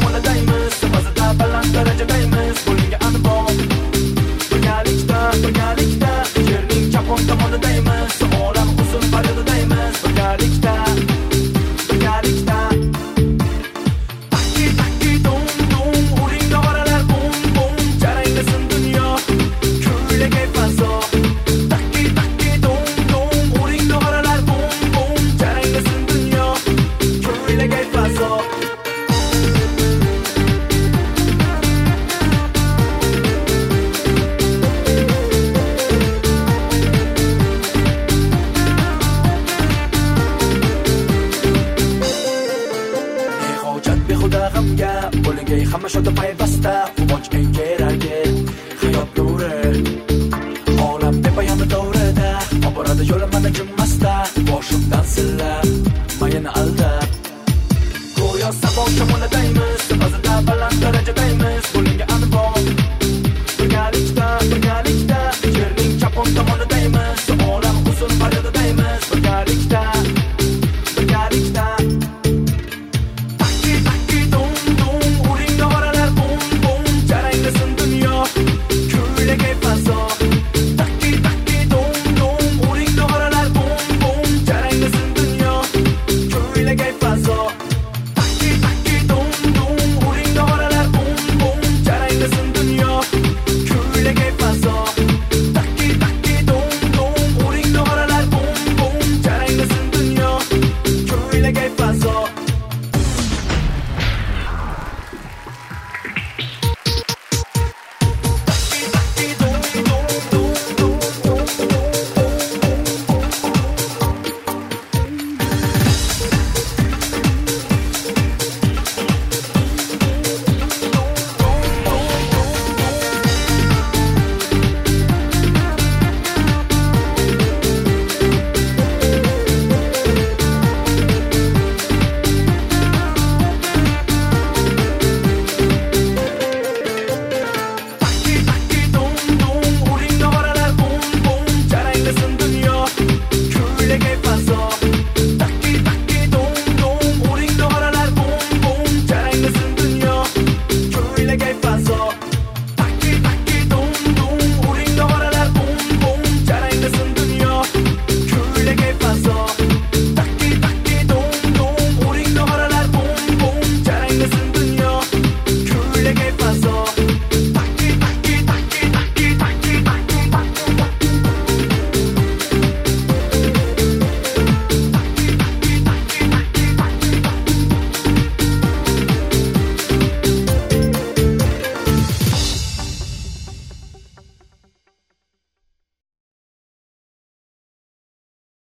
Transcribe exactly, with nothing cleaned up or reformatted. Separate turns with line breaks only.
shamonadaymiz, mazada baland darajadaymiz. Qo'lingga anbom birgalikda, birgalikda yerning chapon tomonidaymiz. Olam uzun faryodidaymiz, birgalikda, birgalikda. Takki takki dum dum, uring nog'oralar bum bum, jaranglasin dunyo, kuylagay fazo. Takki takki dum dum, uring nog'oralar bum bum, jaranglasin dunyo, kuylagay fazo. Bo'ligay hamma shoda payvasta, quvonch eng keragi, hayot nuri. Olam bepoyon davrada, oboradi yo'lim mana jimmasda, boshimdan sillab, mayini aldab. Go'yo sabon shamonada